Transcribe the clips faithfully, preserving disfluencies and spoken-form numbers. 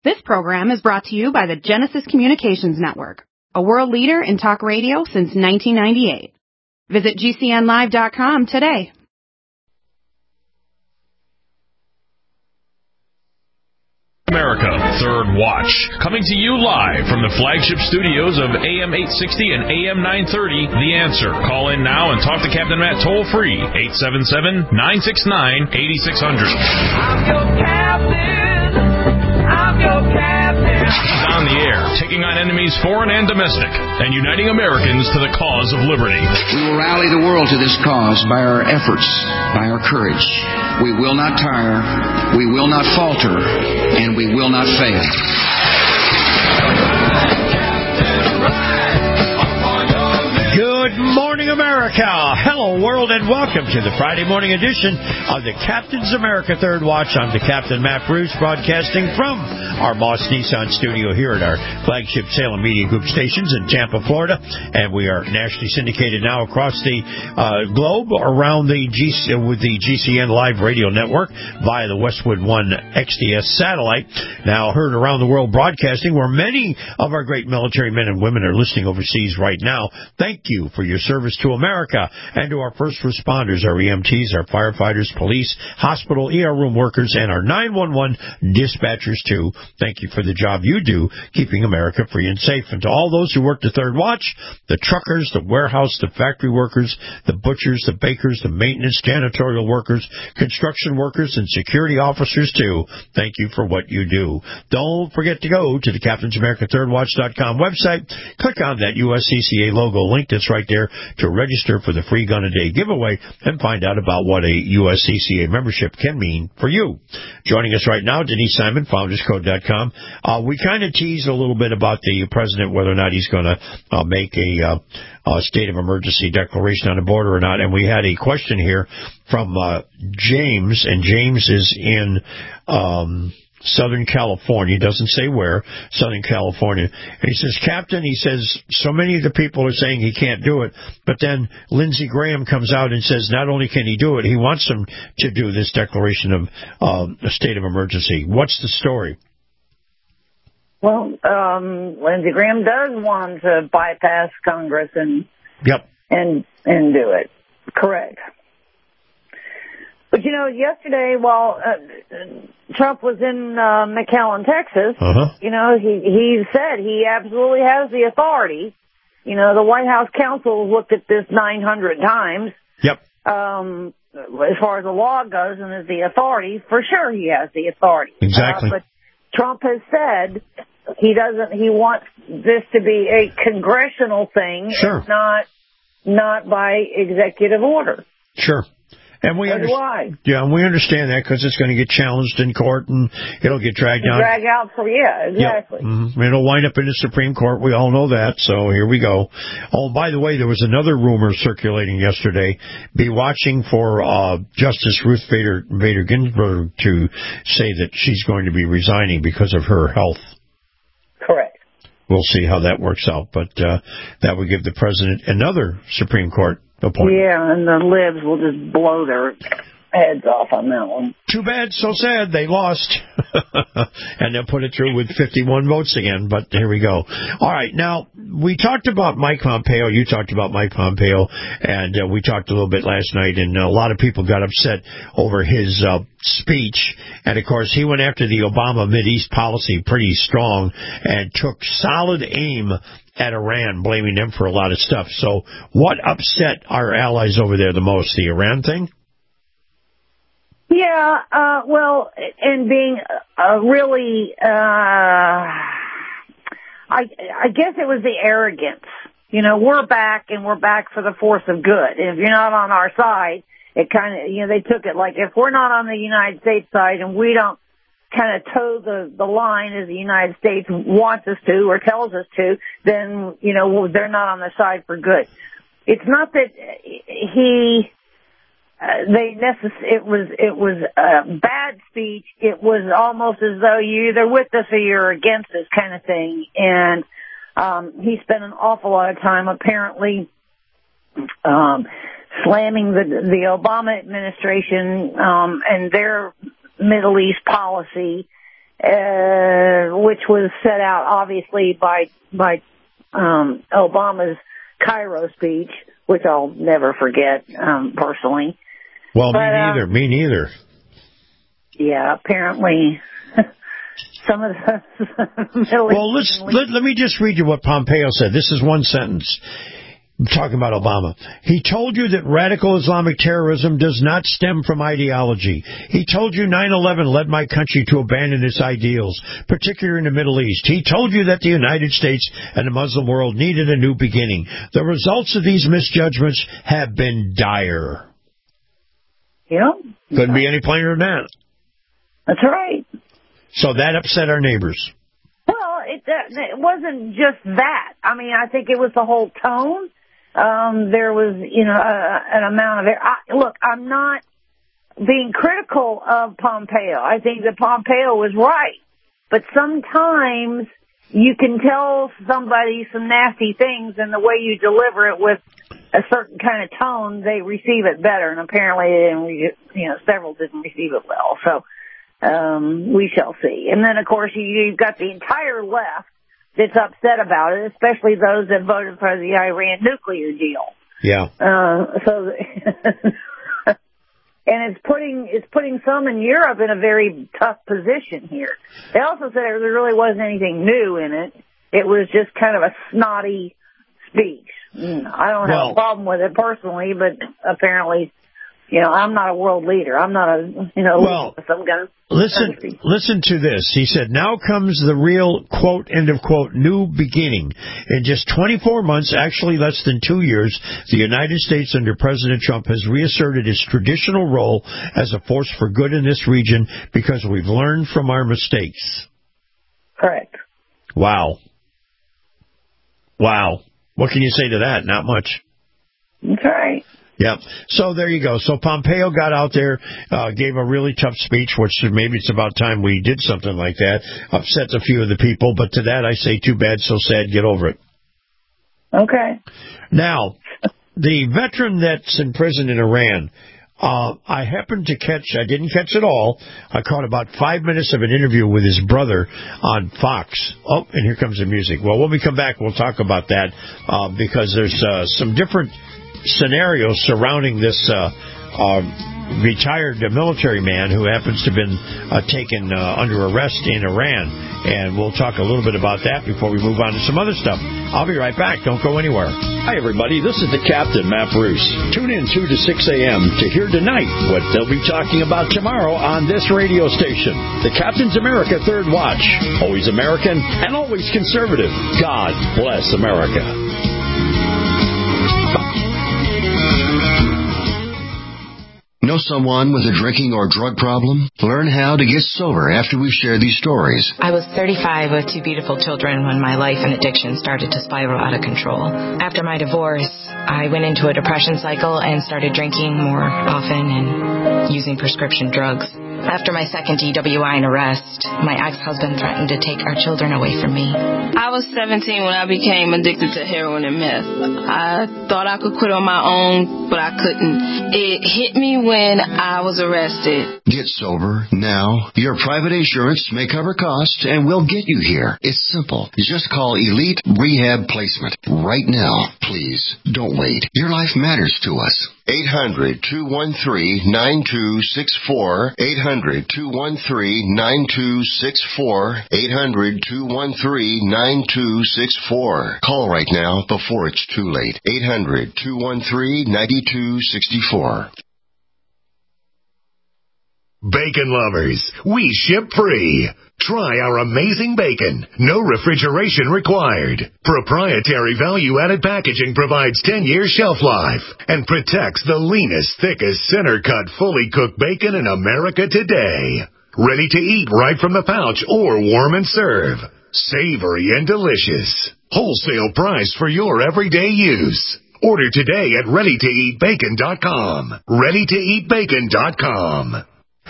This program is brought to you by the Genesis Communications Network, a world leader in talk radio since nineteen ninety-eight. Visit G C N live dot com today. America, Third Watch, coming to you live from the flagship studios of A M eight sixty and A M nine thirty, The Answer. Call in now and talk to Captain Matt toll-free, eight seven seven, nine six nine, eight six zero zero. I'm your captain. I'm your captain. He's on the air, taking on enemies foreign and domestic, and uniting Americans to the cause of liberty. We will rally the world to this cause by our efforts, by our courage. We will not tire, we will not falter, and we will not fail. Good morning, America. Hello, world, and welcome to the Friday morning edition of the Captain's America Third Watch. I'm the Captain, Matt Bruce, broadcasting from our Moss Nissan studio here at our flagship Salem Media Group stations in Tampa, Florida. And we are nationally syndicated now across the uh, globe around the G C, with the G C N Live Radio Network via the Westwood One X D S satellite. Now heard around the world broadcasting, where many of our great military men and women are listening overseas right now. Thank you for your service to America and to our first responders, our E M Ts, our firefighters, police, hospital, E R room workers, and our nine one one dispatchers, too. Thank you for the job you do keeping America free and safe. And to all those who work the Third Watch, the truckers, the warehouse, the factory workers, the butchers, the bakers, the maintenance, janitorial workers, construction workers, and security officers, too. Thank you for what you do. Don't forget to go to the Captains America Third Watch dot com website. Click on that U S C C A logo link that's right there to register for the free gun a day giveaway and find out about what a U S C C A membership can mean for you. Joining us right now, Denise Simon, founders code dot com. Uh, we kind of teased a little bit about the president, whether or not he's going to uh, make a, uh, a state of emergency declaration on the border or not. And we had a question here from uh, James, and James is in um Southern California. He doesn't say where. Southern California. And he says, Captain, he says, so many of the people are saying he can't do it, but then Lindsey Graham comes out and says not only can he do it, he wants them to do this declaration of uh, a state of emergency. What's the story? Well, um, Lindsey Graham does want to bypass Congress and yep. and and do it. Correct. But, you know, yesterday, while uh, Trump was in uh, McAllen, Texas, uh-huh. you know, he, he said he absolutely has the authority. You know, the White House counsel looked at this nine hundred times. Yep. Um, as far as the law goes and as the authority, for sure he has the authority. Exactly. Uh, but Trump has said he doesn't, he wants this to be a congressional thing, sure. and not, not by executive order. Sure. And we understand, yeah, and we understand that because it's going to get challenged in court and it'll get dragged out. Drag out for yeah, exactly. Yep. Mm-hmm. It'll wind up in the Supreme Court. We all know that. So here we go. Oh, by the way, there was another rumor circulating yesterday. Be watching for uh, Justice Ruth Bader, Bader Ginsburg to say that she's going to be resigning because of her health. Correct. We'll see how that works out, but uh, that would give the president another Supreme Court appointment. Yeah, and the libs will just blow their heads off on that one. Too bad, so sad. They lost. And they'll put it through with fifty-one votes again, but here we go. All right, now, we talked about Mike Pompeo. You talked about Mike Pompeo, and uh, we talked a little bit last night, and a lot of people got upset over his uh, speech. And, of course, he went after the Obama Mideast policy pretty strong and took solid aim at Iran, blaming them for a lot of stuff. So what upset our allies over there the most, the Iran thing? Yeah, uh, well, and being uh, really, uh, I, I guess it was the arrogance. You know, we're back and we're back for the force of good. If you're not on our side, it kind of, you know, they took it like if we're not on the United States side and we don't kind of toe the, the line as the United States wants us to or tells us to, then, you know, they're not on the side for good. It's not that he, uh, they necess- it was, it was a bad speech. It was almost as though you're either with us or you're against us kind of thing. And, um, he spent an awful lot of time apparently, um, slamming the, the Obama administration, um, and their Middle East policy, uh, which was set out obviously by by um, Obama's Cairo speech, which I'll never forget um, personally. Well, but, me neither. Um, me neither. Yeah, apparently some of the Middle Well, let's let, let me just read you what Pompeo said. This is one sentence. I'm talking about Obama. He told you that radical Islamic terrorism does not stem from ideology. He told you nine eleven led my country to abandon its ideals, particularly in the Middle East. He told you that the United States and the Muslim world needed a new beginning. The results of these misjudgments have been dire. Yeah. Couldn't be any plainer than that. That's right. So that upset our neighbors. Well, it, it wasn't just that. I mean, I think it was the whole tone. Um, there was, you know, a, an amount of it. I, look, I'm not being critical of Pompeo. I think that Pompeo was right. But sometimes you can tell somebody some nasty things, and the way you deliver it with a certain kind of tone, they receive it better. And apparently, they didn't re- you know, several didn't receive it well. So um, we shall see. And then, of course, you, you've got the entire left that's upset about it, especially those that voted for the Iran nuclear deal. Yeah. Uh, so, and it's putting it's putting some in Europe in a very tough position here. They also said there really wasn't anything new in it. It was just kind of a snotty speech. I don't have well, a problem with it personally, but apparently, you know, I'm not a world leader. I'm not a, you know, well, some kind of listen, country. Listen to this. He said, now comes the real, quote, end of quote, new beginning. In just twenty-four months, actually less than two years, the United States under President Trump has reasserted its traditional role as a force for good in this region because we've learned from our mistakes. Correct. Wow. Wow. What can you say to that? Not much. That's right. Yep. So there you go. So Pompeo got out there, uh, gave a really tough speech, which maybe it's about time we did something like that. Upset a few of the people, but to that I say too bad, so sad, get over it. Okay. Now, the veteran that's in prison in Iran, uh, I happened to catch, I didn't catch it all, I caught about five minutes of an interview with his brother on Fox. Oh, and here comes the music. Well, when we come back, we'll talk about that, uh, because there's uh, some different scenarios surrounding this uh, uh, retired uh, military man who happens to have been uh, taken uh, under arrest in Iran. And we'll talk a little bit about that before we move on to some other stuff. I'll be right back. Don't go anywhere. Hi, everybody. This is the Captain, Matt Bruce. Tune in two to six a.m. to hear tonight what they'll be talking about tomorrow on this radio station. The Captain's America Third Watch. Always American and always conservative. God bless America. Know someone with a drinking or drug problem? Learn how to get sober after we share these stories. I was thirty-five with two beautiful children when my life and addiction started to spiral out of control. After my divorce, I went into a depression cycle and started drinking more often and using prescription drugs. After my second D W I and arrest, my ex-husband threatened to take our children away from me. I was seventeen when I became addicted to heroin and meth. I thought I could quit on my own, but I couldn't. It hit me when I was arrested. Get sober now. Your private insurance may cover costs and will get you here. It's simple. Just call Elite Rehab Placement right now. Please, don't wait. Your life matters to us. eight hundred, two one three, nine two six four. eight hundred, two one three, nine two six four. eight hundred, two one three, nine two six four. Call right now before it's too late. eight hundred, two one three, nine two six four. Bacon lovers, we ship free. Try our amazing bacon. No refrigeration required. Proprietary value-added packaging provides ten years shelf life and protects the leanest, thickest, center-cut, fully cooked bacon in America today. Ready to eat right from the pouch or warm and serve. Savory and delicious. Wholesale price for your everyday use. Order today at ready to eat bacon dot com. ready to eat bacon dot com.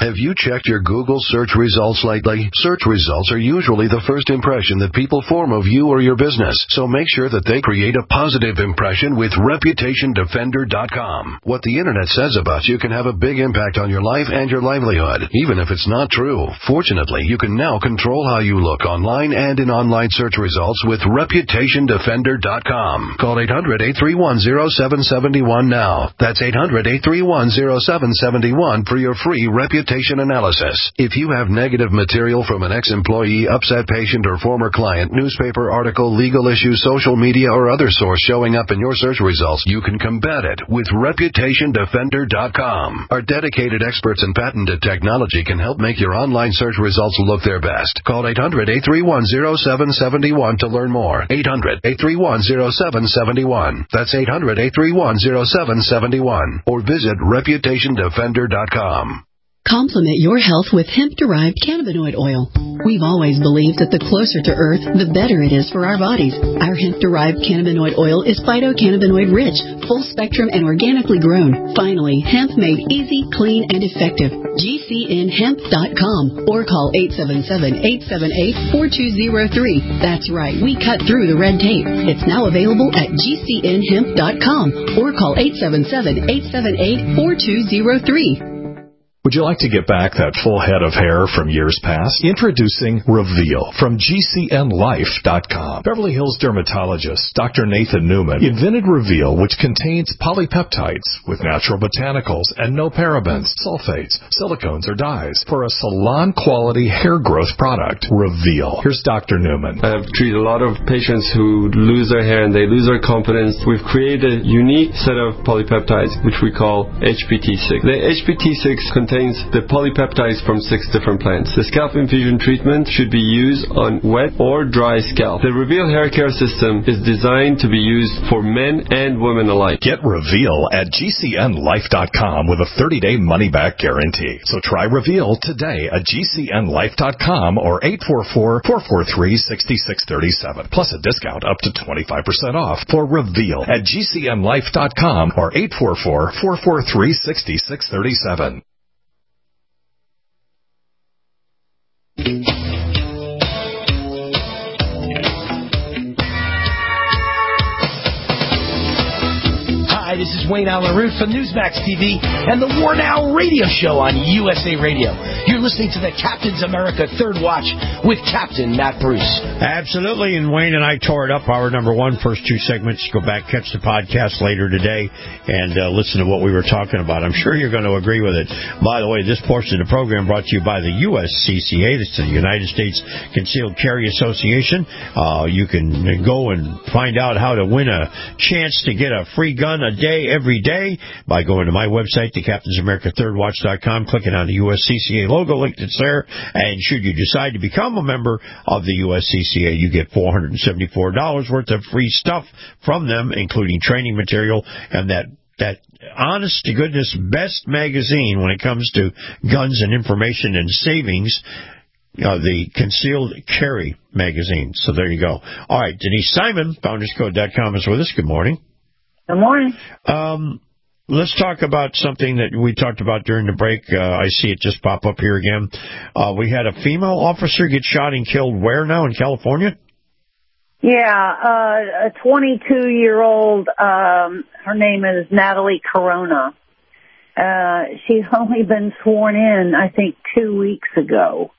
Have you checked your Google search results lately? Search results are usually the first impression that people form of you or your business, so make sure that they create a positive impression with Reputation Defender dot com. What the Internet says about you can have a big impact on your life and your livelihood, even if it's not true. Fortunately, you can now control how you look online and in online search results with Reputation Defender dot com. Call eight hundred, eight three one, zero seven seven one now. That's eight hundred, eight three one, zero seven seven one for your free reputation analysis. If you have negative material from an ex-employee, upset patient, or former client, newspaper article, legal issue, social media, or other source showing up in your search results, you can combat it with Reputation Defender dot com. Our dedicated experts in patented technology can help make your online search results look their best. Call eight hundred, eight three one, zero seven seven one to learn more. eight hundred, eight three one, zero seven seven one. That's eight hundred, eight three one, zero seven seven one. Or visit Reputation Defender dot com. Complement your health with hemp-derived cannabinoid oil. We've always believed that the closer to Earth, the better it is for our bodies. Our hemp-derived cannabinoid oil is phytocannabinoid-rich, full-spectrum, and organically grown. Finally, hemp made easy, clean, and effective. G C N hemp dot com or call eight seven seven, eight seven eight, four two zero three. That's right, we cut through the red tape. It's now available at G C N hemp dot com or call eight seven seven, eight seven eight, four two zero three. Would you like to get back that full head of hair from years past? Introducing Reveal from G C N life dot com. Beverly Hills dermatologist Doctor Nathan Newman invented Reveal, which contains polypeptides with natural botanicals and no parabens, sulfates, silicones, or dyes for a salon-quality hair growth product. Reveal. Here's Doctor Newman. I've treated a lot of patients who lose their hair and they lose their confidence. We've created a unique set of polypeptides, which we call H P T six. The H P T six contains contains the polypeptides from six different plants. The scalp infusion treatment should be used on wet or dry scalp. The Reveal hair care system is designed to be used for men and women alike. Get Reveal at G C N life dot com with a thirty-day money-back guarantee. So try Reveal today at G C N life dot com or eight four four, four four three, six six three seven. Plus a discount up to twenty-five percent off for Reveal at G C N life dot com or eight four four, four four three, six six three seven. Hi, this is Wayne Allen Root from Newsmax T V and the War Now radio show on U S A Radio. You're listening to the Captain's America Third Watch with Captain Matt Bruce. Absolutely, and Wayne and I tore it up. Hour number one, first two segments. Go back, catch the podcast later today, and uh, listen to what we were talking about. I'm sure you're going to agree with it. By the way, this portion of the program brought to you by the U S C C A. That's the United States Concealed Carry Association. Uh, you can go and find out how to win a chance to get a free gun a day every day by going to my website, the Captains America Third Watch dot com, clicking on the U S C C A logo link that's there, and should you decide to become a member of the U S C C A, you get four hundred seventy-four dollars worth of free stuff from them, including training material and that that honest to goodness best magazine when it comes to guns and information and savings, uh, the Concealed Carry magazine. So there you go. All right, Denise Simon, founders code dot com is with us. Good morning. Good morning. Um, let's talk about something that we talked about during the break. Uh, I see it just pop up here again. Uh, we had a female officer get shot and killed where now, in California? Yeah, uh, a twenty-two-year-old, um, her name is Natalie Corona. Uh, she's only been sworn in, I think, two weeks ago.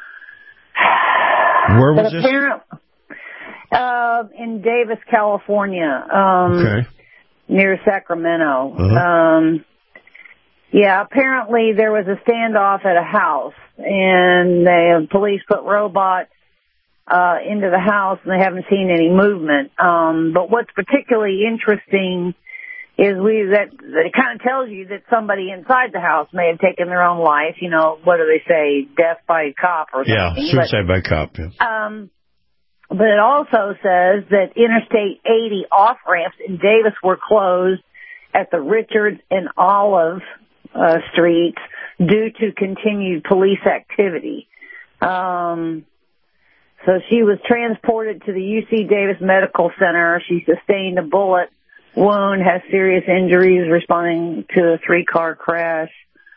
Where was this? Uh, in Davis, California. Um, okay. Near Sacramento. Uh-huh. Um, yeah, apparently there was a standoff at a house, and the police put robots uh, into the house, and they haven't seen any movement. Um, but what's particularly interesting is we that, that it kind of tells you that somebody inside the house may have taken their own life. You know, what do they say, death by cop or something? Yeah, suicide but, by cop. Yeah. Um, But it also says that Interstate eighty off-ramps in Davis were closed at the Richards and Olive uh, Streets due to continued police activity. Um, so she was transported to the U C Davis Medical Center. She sustained a bullet wound, has serious injuries responding to a three-car crash.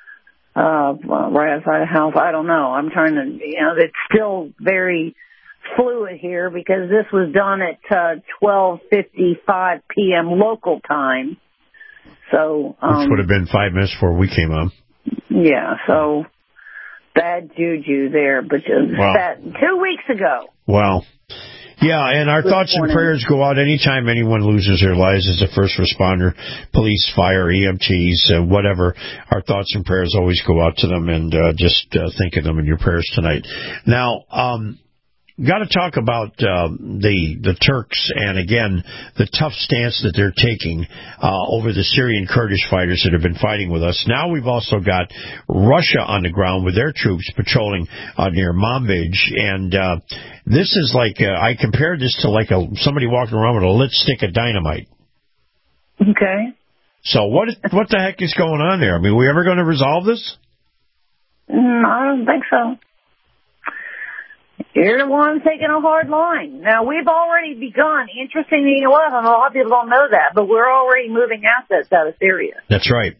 uh, right outside the house. I don't know. I'm trying to, you know, it's still very fluid here because this was done at uh, twelve fifty-five p.m. local time. So, um, which would have been five minutes before we came on. Yeah, so bad juju there, but just wow. that two weeks ago. Wow. Yeah, and our Good thoughts morning. and prayers go out anytime anyone loses their lives as a first responder, police, fire, E M Ts, uh, whatever. Our thoughts and prayers always go out to them, and uh, just uh, think of them in your prayers tonight. Now, um, got to talk about uh, the the Turks and, again, the tough stance that they're taking uh, over the Syrian Kurdish fighters that have been fighting with us. Now we've also got Russia on the ground with their troops patrolling uh, near Manbij, and uh, this is like, uh, I compared this to like a somebody walking around with a lit stick of dynamite. Okay. So what what the heck is going on there? I mean, are we ever going to resolve this? Mm, I don't think so. You're the one taking a hard line. Now, we've already begun. Interestingly enough, and a lot of people don't know that, but we're already moving assets out of Syria. That's right.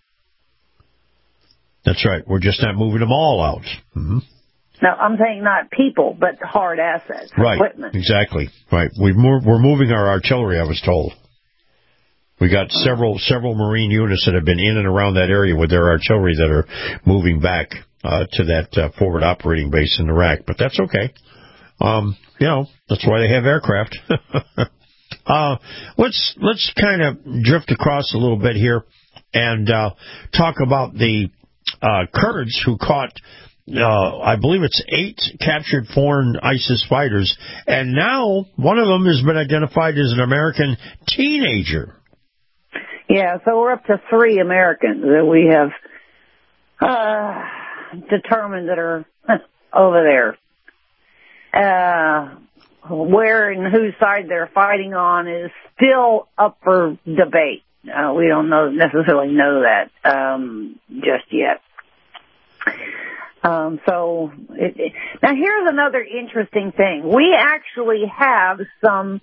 That's right. We're just not moving them all out. Mm-hmm. Now, I'm saying not people, but hard assets, right. equipment. Exactly. Right. We've moved, we're moving our artillery, I was told. We got several several Marine units that have been in and around that area with their artillery that are moving back uh, to that uh, forward operating base in Iraq. But that's okay. Um, you know, that's why they have aircraft. uh, let's let's kind of drift across a little bit here and uh, talk about the uh, Kurds who caught, uh, I believe it's eight captured foreign ISIS fighters, and now one of them has been identified as an American teenager. Yeah, so we're up to three Americans that we have uh, determined that are over there. Uh, where and whose side they're fighting on is still up for debate. Uh, we don't know necessarily know that um, just yet. Um, so it, it, now here's another interesting thing. We actually have some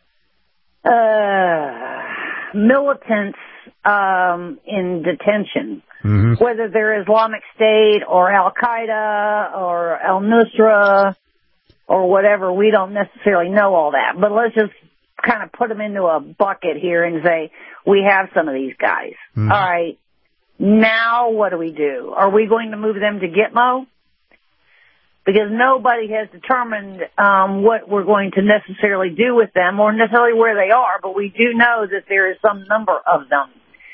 uh, militants um, in detention, mm-hmm. whether they're Islamic State or Al Qaeda or Al Nusra or whatever. We don't necessarily know all that, but let's just kind of put them into a bucket here and say we have some of these guys. Mm-hmm. All right. Now what do we do? Are we going to move them to Gitmo? Because nobody has determined um, what we're going to necessarily do with them or necessarily where they are, but we do know that there is some number of them.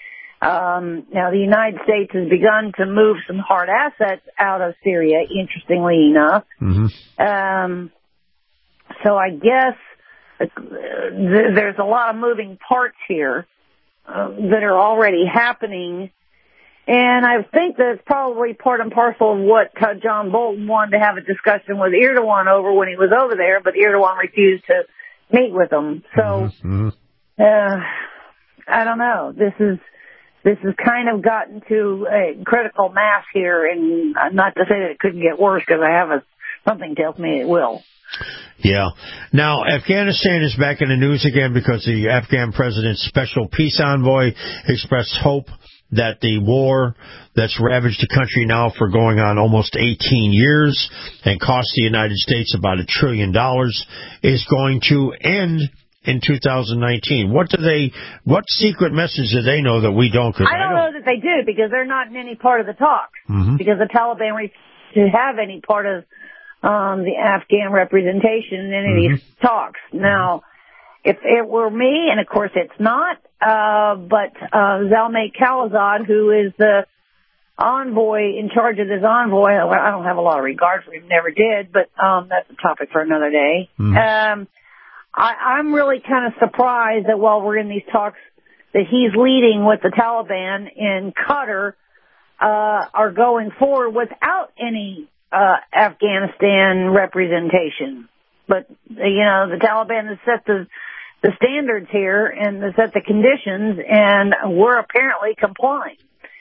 Um, now, the United States has begun to move some hard assets out of Syria, interestingly enough. Mm-hmm. Um, so I guess uh, th- there's a lot of moving parts here uh, that are already happening. And I think that's probably part and parcel of what uh, John Bolton wanted to have a discussion with Erdogan over when he was over there, but Erdogan refused to meet with him. So, mm-hmm. uh, I don't know. This is this has kind of gotten to a critical mass here, and not to say that it couldn't get worse, because I have a something tells me it will. Yeah. Now, Afghanistan is back in the news again because the Afghan president's special peace envoy expressed hope that the war that's ravaged the country now for going on almost eighteen years and cost the United States about a trillion dollars is going to end in two thousand nineteen. What do they, what secret message do they know that we don't? I don't, I don't know that they do, because they're not in any part of the talks, mm-hmm. because the Taliban refused to have any part of um, the Afghan representation in any mm-hmm. of these talks. Now, if it were me, and of course it's not, uh, but uh, Zalmay Khalilzad, who is the envoy, in charge of this envoy, I don't have a lot of regard for him, never did, but um, that's a topic for another day. Mm-hmm. Um, I, I'm really kind of surprised that while we're in these talks that he's leading with the Taliban in Qatar uh, are going forward without any uh, Afghanistan representation. But, you know, the Taliban has set the the standards here and they set the conditions, and we're apparently complying.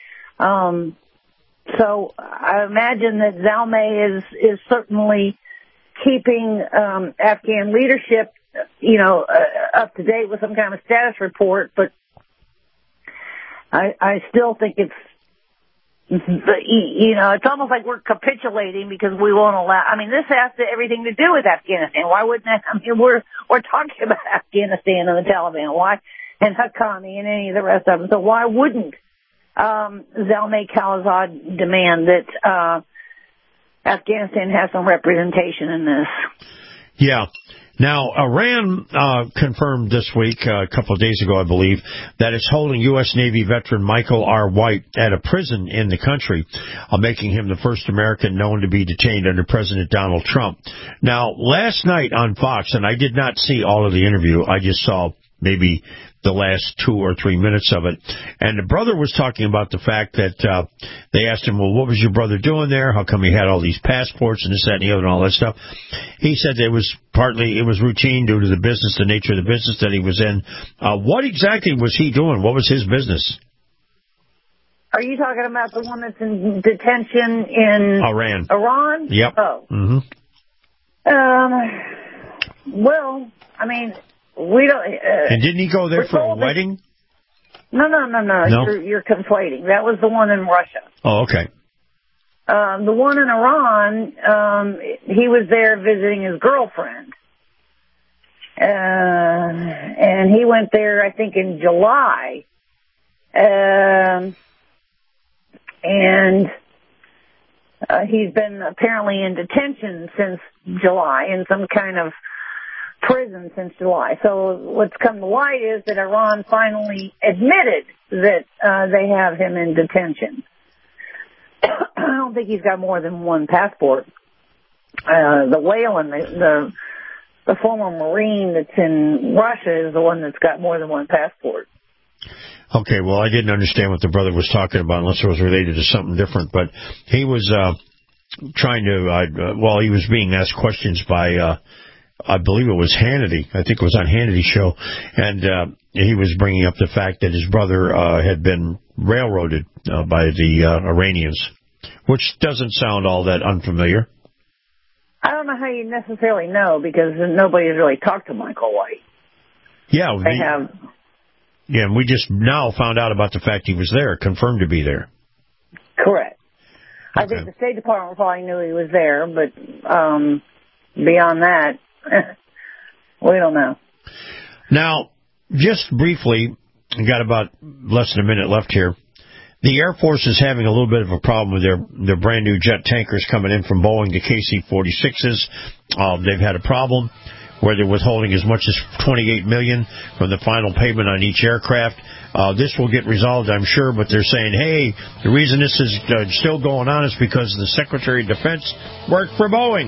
Um, so I imagine that Zalmay is, is certainly keeping um, Afghan leadership, you know, uh, up to date with some kind of status report, but I, I still think it's you know, it's almost like we're capitulating because we won't allow. I mean, this has to, everything to do with Afghanistan. Why wouldn't that? I mean, we're we're talking about Afghanistan and the Taliban. Why? And Haqqani and any of the rest of them. So why wouldn't um, Zalmay Khalilzad demand that uh, Afghanistan has some representation in this? Yeah. Now, Iran uh, confirmed this week, uh, a couple of days ago, I believe, that it's holding U S. Navy veteran Michael R. White at a prison in the country, uh, making him the first American known to be detained under President Donald Trump. Now, last night on Fox, and I did not see all of the interview, I just saw maybe the last two or three minutes of it. And the brother was talking about the fact that uh, they asked him, well, what was your brother doing there? How come he had all these passports and this, that, and the other and all that stuff? He said it was partly, it was routine due to the business, the nature of the business that he was in. Uh, what exactly was he doing? What was his business? Are you talking about the one that's in detention in Iran? Iran? Yep. Oh. Mm-hmm. Um, well, I mean... We don't. Uh, and didn't he go there for a wedding? No, no, no, no. No? You're, you're conflating. That was the one in Russia. Oh, okay. Um, the one in Iran, um, he was there visiting his girlfriend. Uh, and he went there, I think, in July. Um, and uh, he's been apparently in detention since July in some kind of prison since July. So what's come to light is that Iran finally admitted that uh, they have him in detention. I don't think he's got more than one passport. Uh, the Whalen, the, the the former Marine that's in Russia, is the one that's got more than one passport. Okay, well, I didn't understand what the brother was talking about unless it was related to something different. But he was uh, trying to, uh, well, he was being asked questions by... Uh, I believe it was Hannity. I think it was on Hannity's show. And uh, he was bringing up the fact that his brother uh, had been railroaded uh, by the uh, Iranians, which doesn't sound all that unfamiliar. I don't know how you necessarily know, because nobody's really talked to Michael White. Yeah. They the, have. Yeah, and we just now found out about the fact he was there, confirmed to be there. Correct. Okay. I think the State Department probably knew he was there, but um, beyond that, we don't know. Now, just briefly, we got about less than a minute left here. The Air Force is having a little bit of a problem with their, their brand new jet tankers coming in from Boeing, the K C forty-sixes. Uh, they've had a problem where they're withholding as much as twenty-eight million dollars from the final payment on each aircraft. Uh, this will get resolved, I'm sure, but they're saying, hey, the reason this is uh, still going on is because the Secretary of Defense worked for Boeing.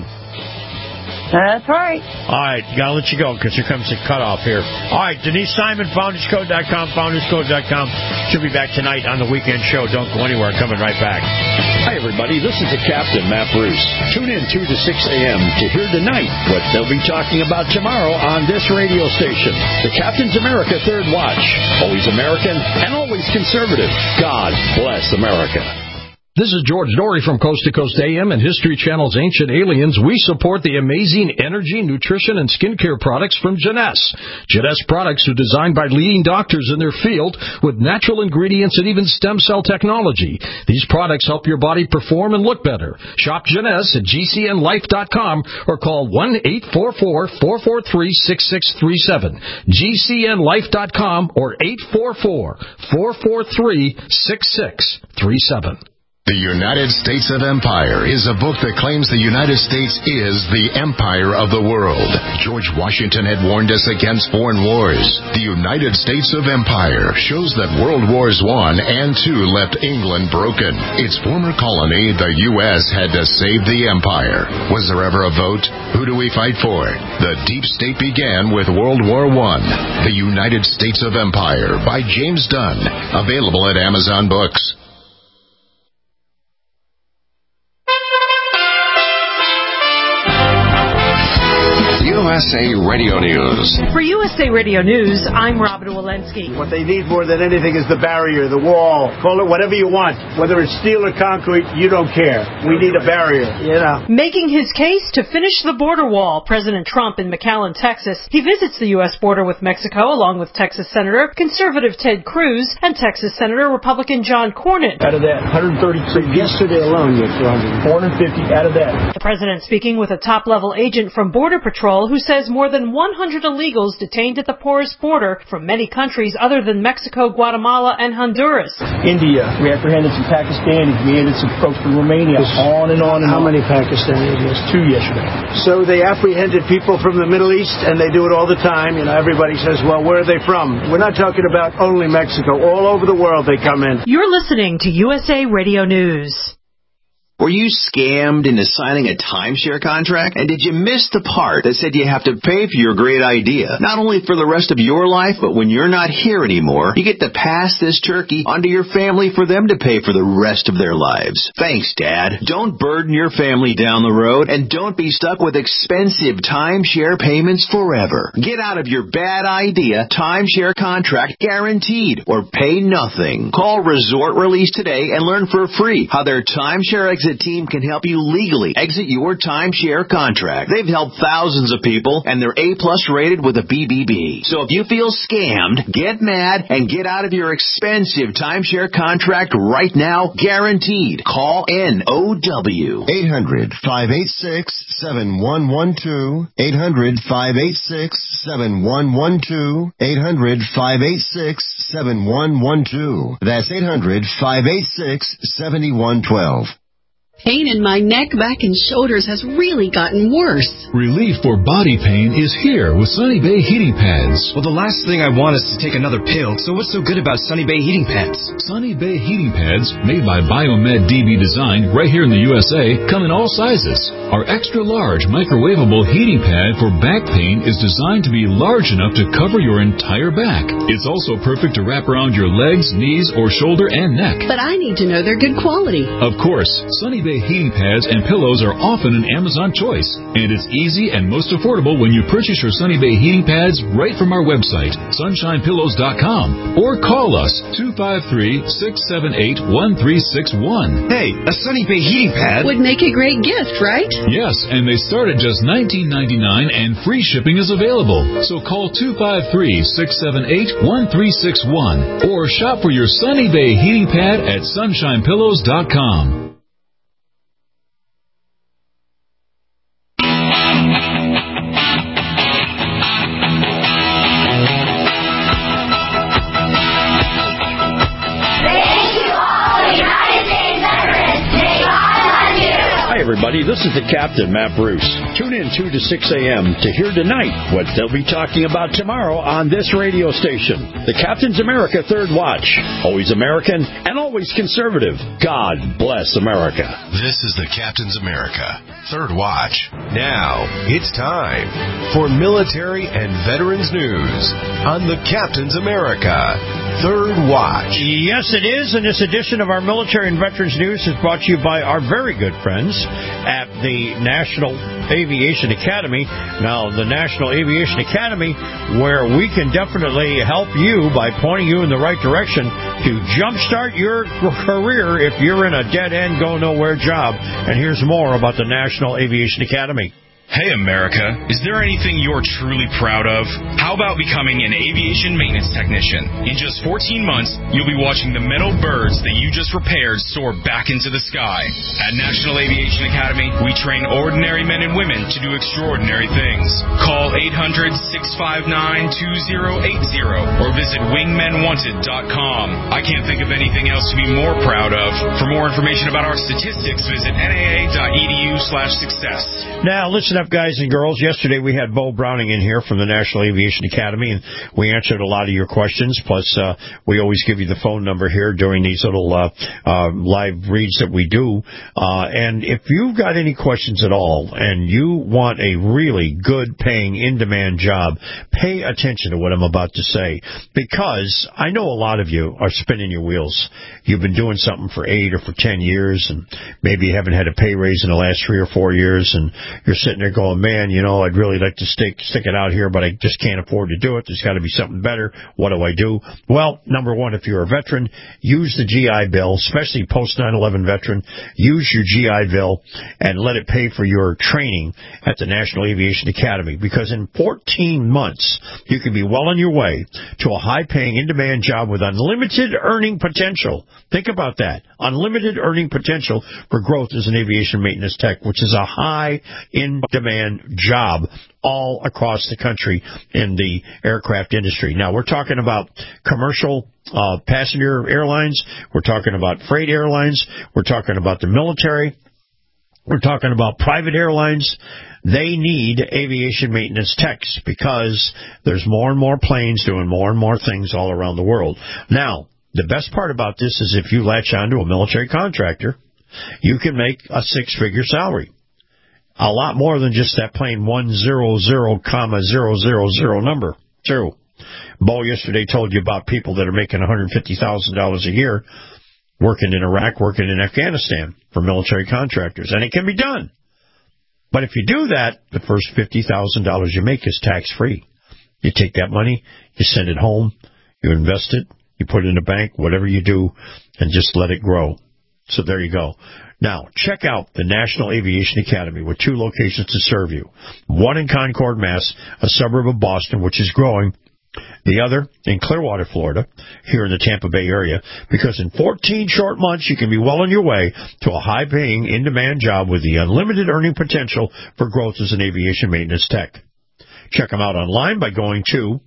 That's right. All right, got to let you go because here comes the cutoff here. All right, Denise Simon, Founders Code dot com, Founders Code dot com. She'll be back tonight on the weekend show. Don't go anywhere. Coming right back. Hi, everybody. This is the Captain, Matt Bruce. Tune in two to six a.m. to hear tonight what they'll be talking about tomorrow on this radio station. The Captain's America Third Watch. Always American and always conservative. God bless America. This is George Dory from Coast to Coast A M and History Channel's Ancient Aliens. We support the amazing energy, nutrition, and skincare products from Jeunesse. Jeunesse products are designed by leading doctors in their field with natural ingredients and even stem cell technology. These products help your body perform and look better. Shop Jeunesse at G C N life dot com or call one eight four four, four four three, six six three seven. G C N life dot com or eight four four, four four three, six six three seven. The United States of Empire is a book that claims the United States is the empire of the world. George Washington had warned us against foreign wars. The United States of Empire shows that World Wars One and Two left England broken. Its former colony, the U S, had to save the empire. Was there ever a vote? Who do we fight for? The deep state began with World War One. The United States of Empire by James Dunn. Available at Amazon Books. You U S A Radio News. For U S A Radio News, I'm Robin Walensky. What they need more than anything is the barrier, the wall. Call it whatever you want. Whether it's steel or concrete, you don't care. We need a barrier, you know. Making his case to finish the border wall, President Trump in McAllen, Texas. He visits the U S border with Mexico along with Texas Senator Conservative Ted Cruz and Texas Senator Republican John Cornyn. Out of that, one hundred thirty-three. Yesterday alone, you have four hundred fifty out of that. The president speaking with a top-level agent from Border Patrol who says more than one hundred illegals detained at the porous border from many countries other than Mexico, Guatemala, and Honduras. India, we apprehended some Pakistanis, we ended some folks from Romania, on and on and How on. many Pakistanis? Two yesterday. So they apprehended people from the Middle East, and they do it all the time. You know, everybody says, well, where are they from? We're not talking about only Mexico. All over the world they come in. You're listening to U S A Radio News. Were you scammed into signing a timeshare contract? And did you miss the part that said you have to pay for your great idea? Not only for the rest of your life, but when you're not here anymore, you get to pass this turkey onto your family for them to pay for the rest of their lives. Thanks, Dad. Don't burden your family down the road, and don't be stuck with expensive timeshare payments forever. Get out of your bad idea timeshare contract guaranteed, or pay nothing. Call Resort Release today and learn for free how their timeshare exit team can help you legally exit your timeshare contract. They've helped thousands of people, and they're A-plus rated with a B B B. So if you feel scammed, get mad and get out of your expensive timeshare contract right now, guaranteed. Call N O W. eight hundred, five eight six, seven one one two. eight hundred, five eight six, seven one one two. eight hundred, five eight six, seven one one two. That's eight hundred, five eight six, seven one one two. Pain in my neck, back, and shoulders has really gotten worse. Relief for body pain is here with Sunny Bay Heating Pads. Well, the last thing I want is to take another pill, so what's so good about Sunny Bay Heating Pads? Sunny Bay Heating Pads, made by Biomed D B Design right here in the U S A, come in all sizes. Our extra-large microwavable heating pad for back pain is designed to be large enough to cover your entire back. It's also perfect to wrap around your legs, knees, or shoulder and neck. But I need to know they're good quality. Of course, Sunny Bay heating pads and pillows are often an Amazon choice, and it's easy and most affordable when you purchase your Sunny Bay heating pads right from our website, sunshine pillows dot com, or call us two five three, six seven eight, one three six one. Hey, a Sunny Bay heating pad would make a great gift, right? Yes, and they start at just nineteen ninety-nine, and free shipping is available. So call two five three, six seven eight, one three six one or shop for your Sunny Bay heating pad at sunshine pillows dot com. Everybody, this is the Captain, Matt Bruce. Tune in two to six a.m. to hear tonight what they'll be talking about tomorrow on this radio station. The Captain's America Third Watch. Always American and always conservative. God bless America. This is the Captain's America Third Watch. Now, it's time for military and veterans news on the Captain's America Third Watch. Yes, it is, and this edition of our Military and Veterans News is brought to you by our very good friends at the National Aviation Academy. Now, the National Aviation Academy, where we can definitely help you by pointing you in the right direction to jumpstart your career if you're in a dead-end, go-nowhere job. And here's more about the National Aviation Academy. Hey, America, is there anything you're truly proud of? How about becoming an aviation maintenance technician? In just fourteen months, you'll be watching the metal birds that you just repaired soar back into the sky. At National Aviation Academy, we train ordinary men and women to do extraordinary things. Call eight hundred, six five nine, two zero eight zero or visit wingmen wanted dot com. I can't think of anything else to be more proud of. For more information about our statistics, visit N A A dot E D U slash success. Now, listen up, guys and girls. Yesterday we had Bo Browning in here from the National Aviation Academy, and we answered a lot of your questions. Plus, uh, we always give you the phone number here during these little uh, uh, live reads that we do. Uh, and if you've got any questions at all and you want a really good paying, in-demand job, pay attention to what I'm about to say, because I know a lot of you are spinning your wheels. You've been doing something for eight or for ten years, and maybe you haven't had a pay raise in the last three or four years, and you're sitting there there going, man, you know, I'd really like to stick stick it out here, but I just can't afford to do it. There's got to be something better. What do I do? Well, number one, if you're a veteran, use the G I Bill, especially post nine eleven veteran. Use your G I Bill and let it pay for your training at the National Aviation Academy, because in fourteen months, you can be well on your way to a high-paying, in-demand job with unlimited earning potential. Think about that. Unlimited earning potential for growth as an aviation maintenance tech, which is a high in-demand job all across the country in the aircraft industry. Now, we're talking about commercial uh, passenger airlines. We're talking about freight airlines. We're talking about the military. We're talking about private airlines. They need aviation maintenance techs because there's more and more planes doing more and more things all around the world. Now, the best part about this is if you latch on to a military contractor, you can make a six-figure salary. A lot more than just that plain one hundred, comma zero zero zero number. True. Bo yesterday told you about people that are making one hundred fifty thousand dollars a year working in Iraq, working in Afghanistan for military contractors. And it can be done. But if you do that, the first fifty thousand dollars you make is tax-free. You take that money, you send it home, you invest it, you put it in a bank, whatever you do, and just let it grow. So there you go. Now, check out the National Aviation Academy with two locations to serve you. One in Concord, Mass., a suburb of Boston, which is growing. The other in Clearwater, Florida, here in the Tampa Bay area, because in fourteen short months you can be well on your way to a high-paying, in-demand job with the unlimited earning potential for growth as an aviation maintenance tech. Check them out online by going to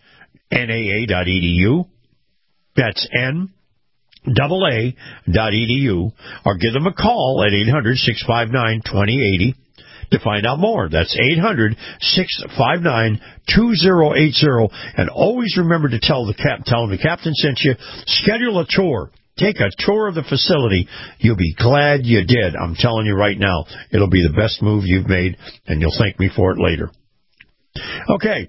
N A A dot E D U. That's N A A dot E D U, or give them a call at eight hundred, six five nine, two zero eight zero to find out more. That's eight hundred, six five nine, two zero eight zero. And always remember to tell the cap, tell them the captain sent you. Schedule a tour. Take a tour of the facility. You'll be glad you did. I'm telling you right now, it'll be the best move you've made, and you'll thank me for it later. Okay.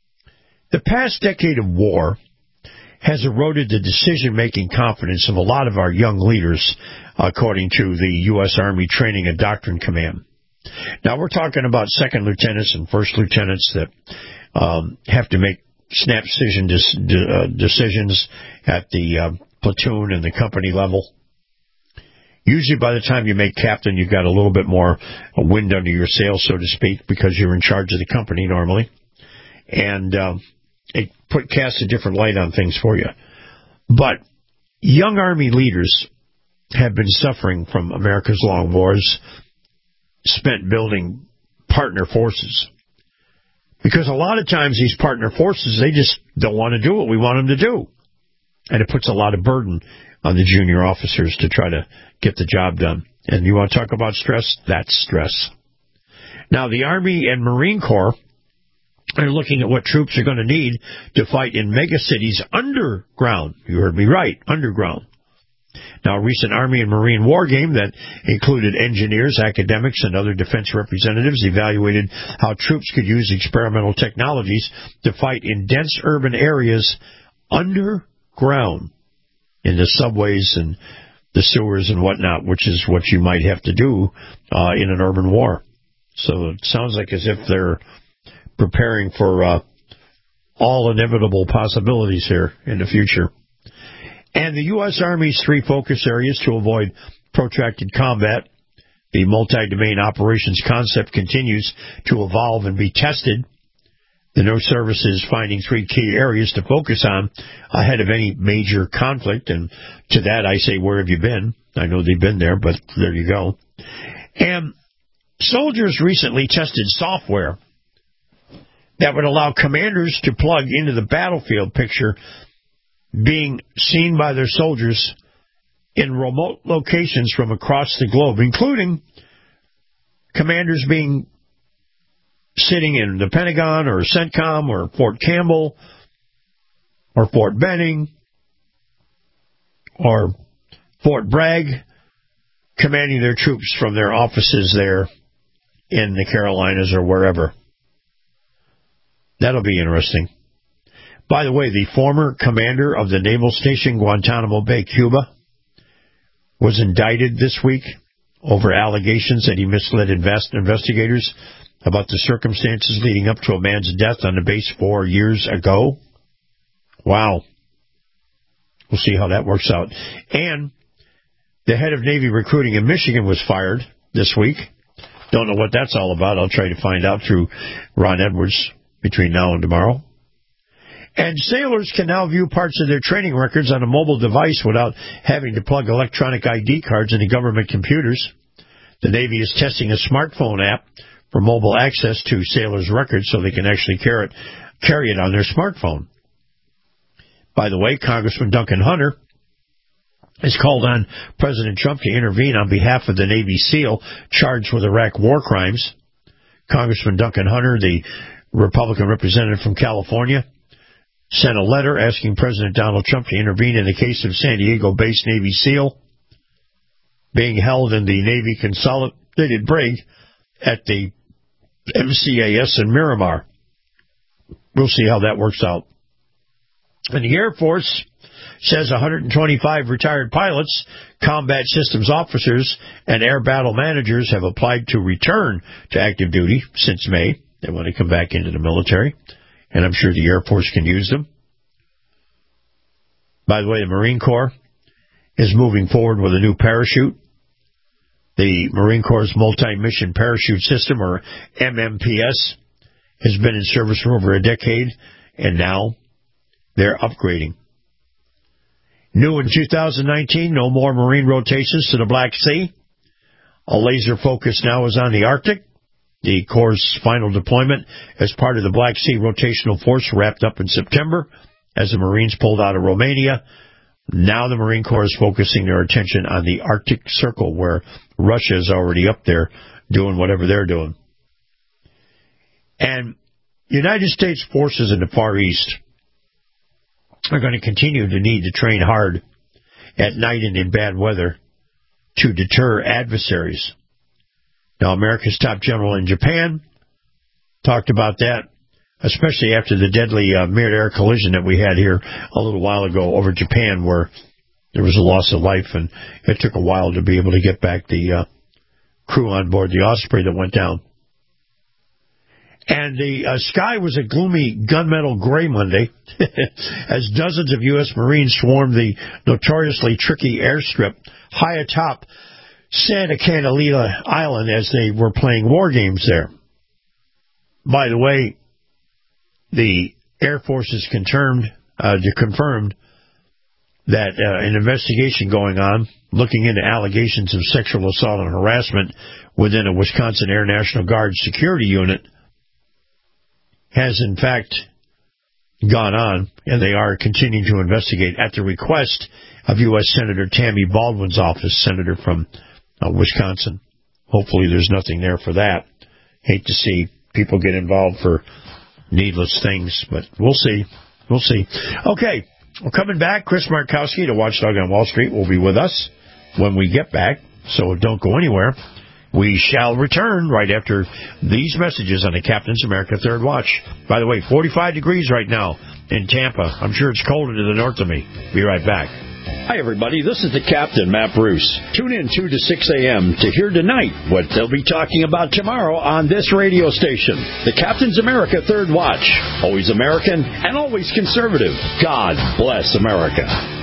The past decade of war has eroded the decision-making confidence of a lot of our young leaders, according to the U S. Army Training and Doctrine Command. Now, we're talking about second lieutenants and first lieutenants that um, have to make snap decision de- uh, decisions at the uh, platoon and the company level. Usually by the time you make captain, you've got a little bit more wind under your sails, so to speak, because you're in charge of the company normally. And um, it put casts a different light on things for you. But young Army leaders have been suffering from America's long wars spent building partner forces. Because a lot of times these partner forces, they just don't want to do what we want them to do. And it puts a lot of burden on the junior officers to try to get the job done. And you want to talk about stress? That's stress. Now, the Army and Marine Corps are looking at what troops are going to need to fight in megacities underground. You heard me right, underground. Now, a recent Army and Marine war game that included engineers, academics, and other defense representatives evaluated how troops could use experimental technologies to fight in dense urban areas underground, in the subways and the sewers and whatnot, which is what you might have to do uh, in an urban war. So it sounds like as if they're preparing for uh, all inevitable possibilities here in the future. And the U S. Army's three focus areas to avoid protracted combat. The multi-domain operations concept continues to evolve and be tested. The N O service is finding three key areas to focus on ahead of any major conflict. And to that I say, where have you been? I know they've been there, but there you go. And soldiers recently tested software that would allow commanders to plug into the battlefield picture being seen by their soldiers in remote locations from across the globe, including commanders being sitting in the Pentagon or CENTCOM or Fort Campbell or Fort Benning or Fort Bragg, commanding their troops from their offices there in the Carolinas or wherever. That'll be interesting. By the way, the former commander of the naval station Guantanamo Bay, Cuba, was indicted this week over allegations that he misled invest- investigators about the circumstances leading up to a man's death on the base four years ago. Wow. We'll see how that works out. And the head of Navy recruiting in Michigan was fired this week. Don't know what that's all about. I'll try to find out through Ron Edwards between now and tomorrow. And sailors can now view parts of their training records on a mobile device without having to plug electronic I D cards into government computers. The Navy is testing a smartphone app for mobile access to sailors' records so they can actually carry it, carry it on their smartphone. By the way, Congressman Duncan Hunter has called on President Trump to intervene on behalf of the Navy SEAL charged with Iraq war crimes. Congressman Duncan Hunter, the Republican representative from California, sent a letter asking President Donald Trump to intervene in the case of San Diego-based Navy SEAL being held in the Navy Consolidated Brig at the M C A S in Miramar. We'll see how that works out. And the Air Force says one hundred twenty-five retired pilots, combat systems officers, and air battle managers have applied to return to active duty since May. They want to come back into the military, and I'm sure the Air Force can use them. By the way, the Marine Corps is moving forward with a new parachute. The Marine Corps' Multi-Mission Parachute System, or M M P S, has been in service for over a decade, and now they're upgrading. New in two thousand nineteen, no more Marine rotations to the Black Sea. A laser focus now is on the Arctic. The Corps' final deployment as part of the Black Sea Rotational Force wrapped up in September as the Marines pulled out of Romania. Now the Marine Corps is focusing their attention on the Arctic Circle, where Russia is already up there doing whatever they're doing. And United States forces in the Far East are going to continue to need to train hard at night and in bad weather to deter adversaries. Now, America's top general in Japan talked about that, especially after the deadly uh, mid-air collision that we had here a little while ago over Japan, where there was a loss of life, and it took a while to be able to get back the uh, crew on board the Osprey that went down. And the uh, sky was a gloomy gunmetal gray Monday as dozens of U S Marines swarmed the notoriously tricky airstrip high atop Santa Catalina Island as they were playing war games there. By the way, the Air Force has confirmed, uh, confirmed that uh, an investigation going on looking into allegations of sexual assault and harassment within a Wisconsin Air National Guard security unit has in fact gone on, and they are continuing to investigate at the request of U S Senator Tammy Baldwin's office, senator from uh, Wisconsin. Hopefully there's nothing there for that. Hate to see people get involved for needless things, but we'll see. We'll see. Okay, we're coming back. Chris Markowski, the Watchdog on Wall Street, will be with us when we get back, so don't go anywhere. We shall return right after these messages on the Captain's America Third Watch. By the way, forty-five degrees right now in Tampa. I'm sure it's colder to the north of me. Be right back. Hi, everybody. This is the Captain, Matt Bruce. Tune in two to six a.m. to hear tonight what they'll be talking about tomorrow on this radio station. The Captain's America Third Watch. Always American and always conservative. God bless America.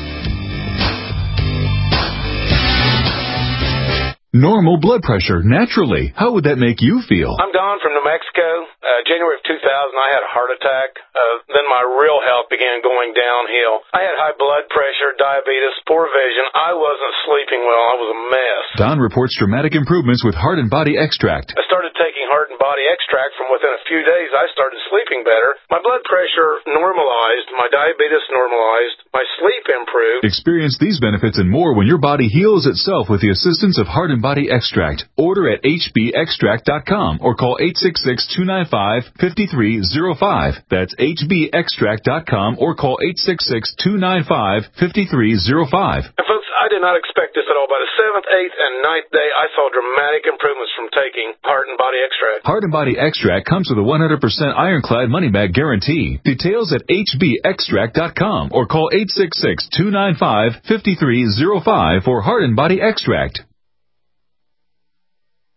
Normal blood pressure, naturally. How would that make you feel? I'm Don from New Mexico. Uh, January of two thousand, I had a heart attack. Uh, then my real health began going downhill. I had high blood pressure, diabetes, poor vision. I wasn't sleeping well. I was a mess. Don reports dramatic improvements with Heart and Body Extract. I started taking Heart and Body Extract. From within a few days, I started sleeping better. My blood pressure normalized. My diabetes normalized. My sleep improved. Experience these benefits and more when your body heals itself with the assistance of Heart and Body Extract. Order at H B extract dot com or call eight six six, two nine five, five three zero five. That's H B extract dot com or call eight six six, two nine five, five three zero five. And folks, I did not expect this at all. By the seventh, eighth, and ninth day, I saw dramatic improvements from taking Heart and Body Extract. Heart and Body Extract comes with a one hundred percent ironclad money-back guarantee. Details at H B extract dot com or call eight six six, two nine five, five three zero five for Heart and Body Extract.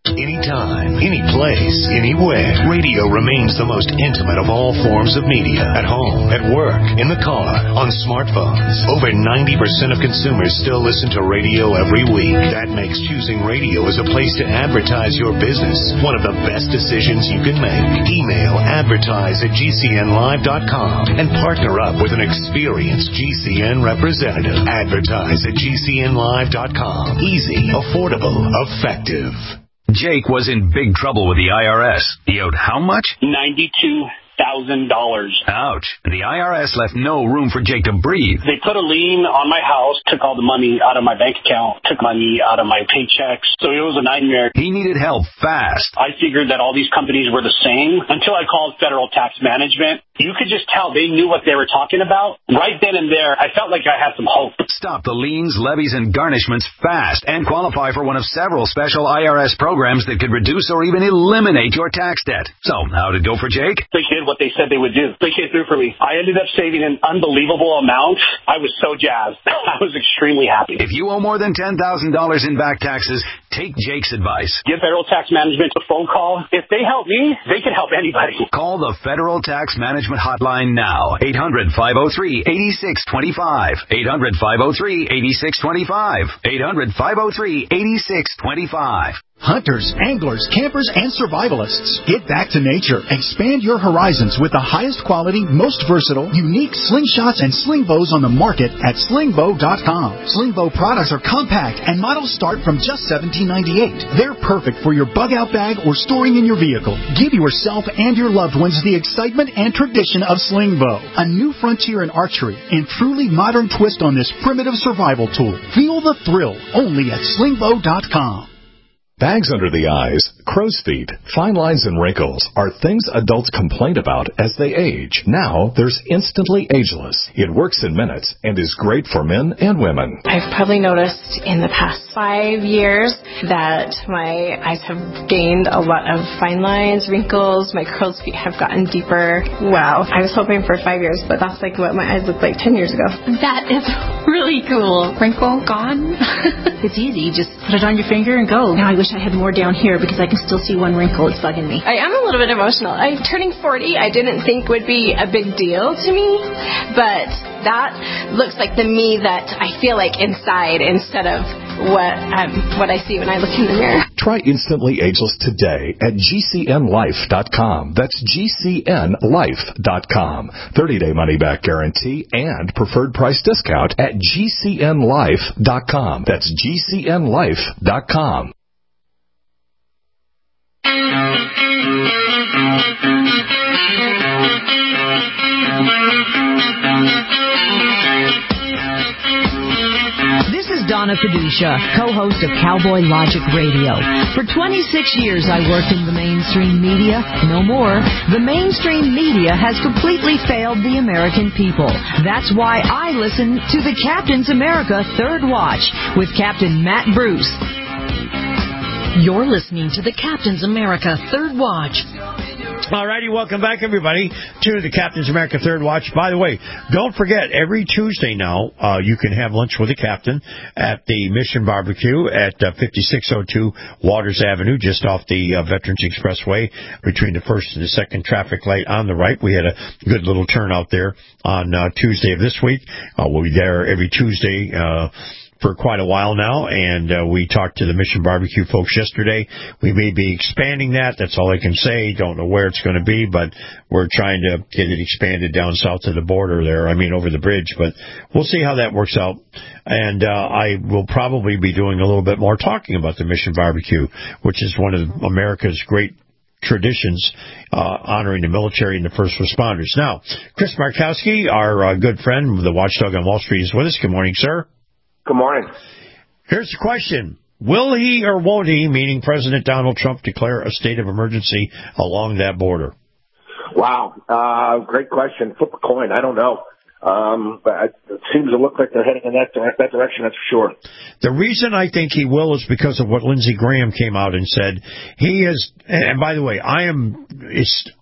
Anytime, any place, anywhere. Radio remains the most intimate of all forms of media. At home, at work, in the car, on smartphones. Over ninety percent of consumers still listen to radio every week. That makes choosing radio as a place to advertise your business one of the best decisions you can make. Email advertise at G C N live dot com and partner up with an experienced G C N representative. Advertise at G C N live dot com. Easy, affordable, effective. Jake was in big trouble with the I R S. He owed how much? ninety-two thousand dollars. Ouch. The I R S left no room for Jake to breathe. They put a lien on my house, took all the money out of my bank account, took money out of my paychecks. So it was a nightmare. He needed help fast. I figured that all these companies were the same until I called Federal Tax Management. You could just tell they knew what they were talking about. Right then and there, I felt like I had some hope. Stop the liens, levies, and garnishments fast and qualify for one of several special I R S programs that could reduce or even eliminate your tax debt. So, how'd it go for Jake? They did what they said they would do. They came through for me. I ended up saving an unbelievable amount. I was so jazzed. I was extremely happy. If you owe more than ten thousand dollars in back taxes, take Jake's advice. Give Federal Tax Management a phone call. If they help me, they can help anybody. Call the Federal Tax Management Hotline now. eight hundred, five oh three, eight six two five. eight hundred, five oh three, eight six two five. eight hundred, five oh three, eight six two five. Hunters, anglers, campers, and survivalists. Get back to nature. Expand your horizons with the highest quality, most versatile, unique slingshots and sling bows on the market at sling bow dot com. Sling bow products are compact and models start from just seventeen ninety-eight. They're perfect for your bug-out bag or storing in your vehicle. Give yourself and your loved ones the excitement and tradition of sling bow. A new frontier in archery and truly modern twist on this primitive survival tool. Feel the thrill only at sling bow dot com. Bags under the eyes, crow's feet, fine lines, and wrinkles are things adults complain about as they age. Now, there's Instantly Ageless. It works in minutes and is great for men and women. I've probably noticed in the past five years that my eyes have gained a lot of fine lines, wrinkles, my crow's feet have gotten deeper. Wow. I was hoping for five years, but that's like what my eyes looked like ten years ago. That is really cool. Wrinkle gone. It's easy. You just put it on your finger and go. Now I wish I had more down here because I can still see one wrinkle. It's bugging me. I am a little bit emotional. I'm turning forty. I didn't think would be a big deal to me, but that looks like the me that I feel like inside instead of what um, what I see when I look in the mirror. Try Instantly Ageless today at G C N life dot com. That's G C N life dot com. thirty-day money-back guarantee and preferred price discount at G C N life dot com. That's G C N life dot com. This is Donna Fiducia, co-host of Cowboy Logic Radio. For twenty-six years I worked in the mainstream media. No more. The mainstream media has completely failed the American people. That's why I listen to the Captain's America Third Watch with Captain Matt Bruce. You're listening to the Captain's America Third Watch. All righty, welcome back, everybody, to the Captain's America Third Watch. By the way, don't forget, every Tuesday now, uh, you can have lunch with the captain at the Mission Barbecue at uh, fifty-six oh two Waters Avenue, just off the uh, Veterans Expressway, between the first and the second traffic light on the right. We had a good little turnout there on uh, Tuesday of this week. Uh, we'll be there every Tuesday, uh, for quite a while now, and uh, we talked to the Mission Barbecue folks yesterday. We may be expanding that. That's all I can say. Don't know where it's going to be, but we're trying to get it expanded down south of the border there. I mean, over the bridge, but we'll see how that works out. And uh, I will probably be doing a little bit more talking about the Mission Barbecue, which is one of America's great traditions, uh, honoring the military and the first responders. Now, Chris Markowski, our uh, good friend, the watchdog on Wall Street, is with us. Good morning, sir. Good morning. Here's the question. Will he or won't he, meaning President Donald Trump, declare a state of emergency along that border? Wow. Uh, great question. Flip a coin. I don't know. Um, but it seems to look like they're heading in that, dire- that direction, that's for sure. The reason I think he will is because of what Lindsey Graham came out and said. He is, and by the way, I am, it's,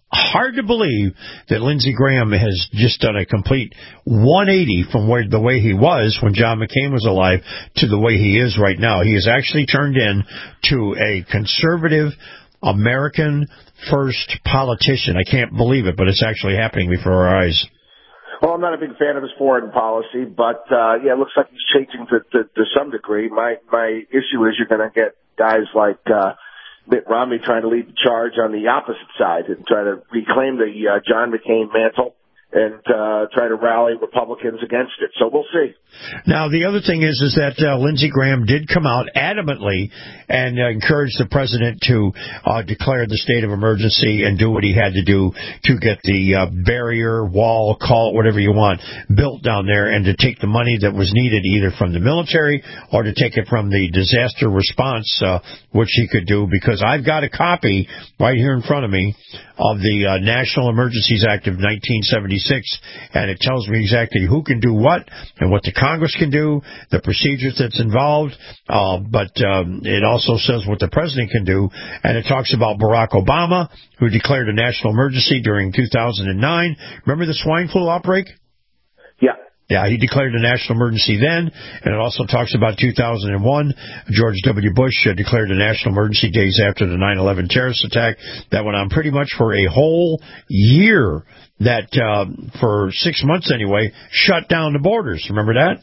hard to believe that Lindsey Graham has just done a complete one eighty from where the way he was when John McCain was alive to the way he is right now. He has actually turned into a conservative American first politician. I can't believe it, but it's actually happening before our eyes. Well, I'm not a big fan of his foreign policy, but uh, yeah, it looks like he's changing to, to, to some degree. My my issue is you're going to get guys like uh, Mitt Romney trying to lead the charge on the opposite side and try to reclaim the uh, John McCain mantle and uh, try to rally Republicans against it. So we'll see. Now, the other thing is is that uh, Lindsey Graham did come out adamantly and uh, encourage the president to uh, declare the state of emergency and do what he had to do to get the uh, barrier, wall, call it whatever you want, built down there, and to take the money that was needed either from the military or to take it from the disaster response, uh, which he could do, because I've got a copy right here in front of me of the uh, National Emergencies Act of nineteen seventy-six, and it tells me exactly who can do what and what the Congress can do, the procedures that's involved, uh, but um, it also says what the president can do, and it talks about Barack Obama, who declared a national emergency during two thousand nine. Remember the swine flu outbreak? Yeah. Yeah, he declared a national emergency then, and it also talks about two thousand one. George W. Bush uh, declared a national emergency days after the nine eleven terrorist attack. That went on pretty much for a whole year, that uh, for six months anyway, shut down the borders. Remember that?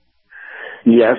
Yes.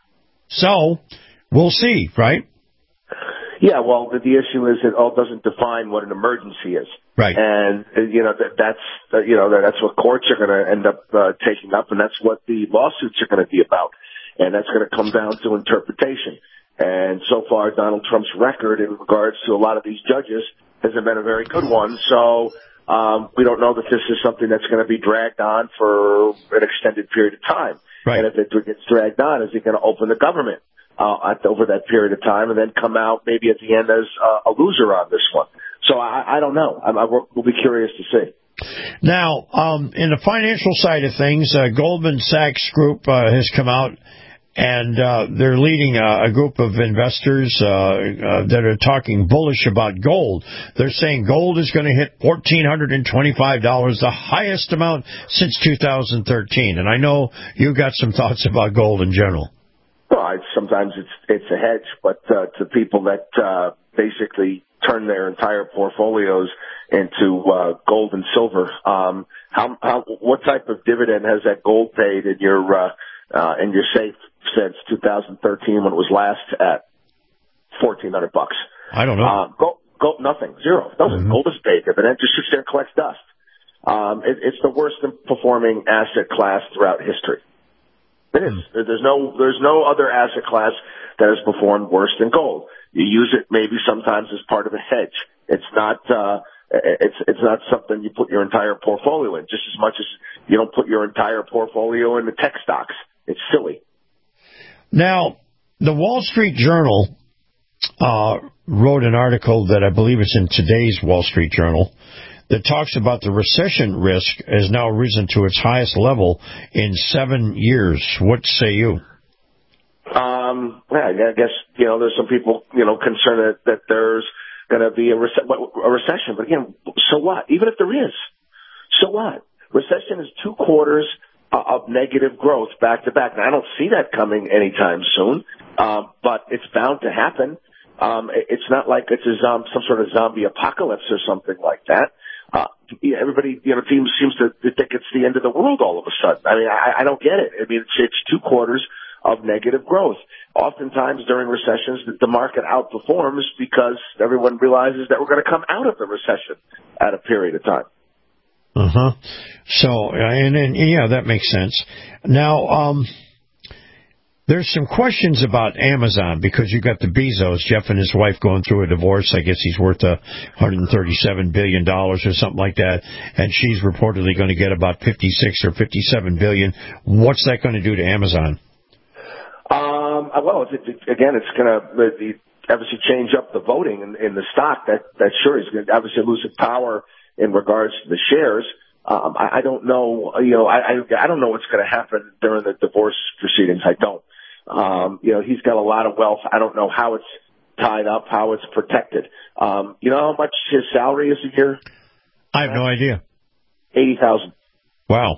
So, we'll see, right? Yeah, well, the, the issue is it all doesn't define what an emergency is. Right. And, uh, you know, that, that's, uh, you know, that, that's what courts are going to end up uh, taking up, and that's what the lawsuits are going to be about. And that's going to come down to interpretation. And so far, Donald Trump's record in regards to a lot of these judges hasn't been a very good one. So um, we don't know that this is something that's going to be dragged on for an extended period of time. Right. And if it gets dragged on, is he going to open the government uh, at, over that period of time and then come out maybe at the end as uh, a loser on this one? So I, I don't know. I, I, we'll be curious to see. Now, um, in the financial side of things, uh, Goldman Sachs Group uh, has come out, and uh, they're leading a, a group of investors uh, uh, that are talking bullish about gold. They're saying gold is going to hit one thousand four hundred twenty-five dollars, the highest amount since two thousand thirteen. And I know you've got some thoughts about gold in general. Well, it's, sometimes it's it's a hedge, but uh, to people that uh, basically turn their entire portfolios into uh, gold and silver, um, how, how what type of dividend has that gold paid in your uh, uh, in your safe since two thousand thirteen when it was last at fourteen hundred bucks? I don't know. Uh, gold, gold, nothing, zero. Nothing. Mm-hmm. Gold is paid dividend, just sits there and collects dust. Um, it, it's the worst performing asset class throughout history. It is. There's no, there's no other asset class that has performed worse than gold. You use it maybe sometimes as part of a hedge. It's not, uh, it's, it's not something you put your entire portfolio in, just as much as you don't put your entire portfolio in the tech stocks. It's silly. Now, the Wall Street Journal, uh, wrote an article that I believe is in today's Wall Street Journal that talks about the recession risk has now risen to its highest level in seven years. What say you? Um, yeah, I guess, you know, there's some people, you know, concerned that, that there's going to be a, rec- a recession. But again, so what? Even if there is, so what? Recession is two quarters of negative growth back to back. Now, I don't see that coming anytime soon, um, but it's bound to happen. Um, it's not like it's a zom- some sort of zombie apocalypse or something like that. Uh, everybody, you know, seems, seems to think it's the end of the world all of a sudden. I mean, I, I don't get it. I mean, it's, it's two quarters of negative growth. Oftentimes during recessions, the market outperforms because everyone realizes that we're going to come out of the recession at a period of time. Uh-huh. So, and, and yeah, that makes sense. Now, um, there's some questions about Amazon because you got the Bezos, Jeff and his wife going through a divorce. I guess he's worth a one hundred thirty-seven billion dollars or something like that. And she's reportedly going to get about fifty-six or fifty-seven billion dollars. What's that going to do to Amazon? Um, well, it, it, again, it's going to obviously change up the voting in, in the stock. That, that sure is going to obviously lose its power in regards to the shares. Um, I, I don't know, you know, I, I, I don't know what's going to happen during the divorce proceedings. I don't. Um, you know, he's got a lot of wealth. I don't know how it's tied up, how it's protected. Um, you know how much his salary is a year? I have no idea. eighty thousand dollars. Wow.